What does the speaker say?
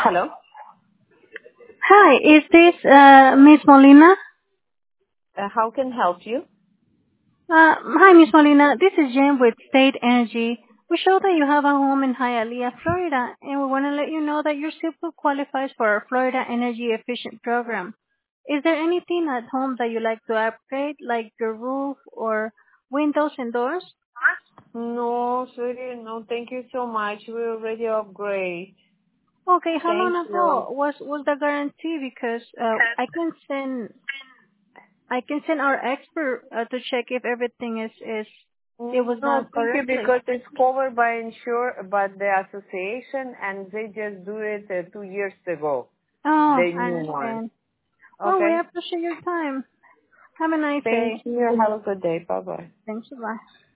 Hello. Hi, is this Miss Molina? How can I help you? Hi, Miss Molina. This is Jen with State Energy. We show that you have a home in Hialeah, Florida, and we want to let you know that your SIPO qualifies for our Florida Energy Efficient program. Is there anything at home that you like to upgrade, like your roof or windows and doors? No, sorry, no. Thank you so much. We already upgrade. Okay, how Thank long you. ago was the guarantee? Because I can send our expert to check if everything is it was No, done thank you correctly. because it's covered by the association, and they just do it 2 years ago. Oh, The I new one. understand. Well, we Okay. appreciate your time. Have a nice Thank day. you. Have a good day. Bye bye. Thanks a lot.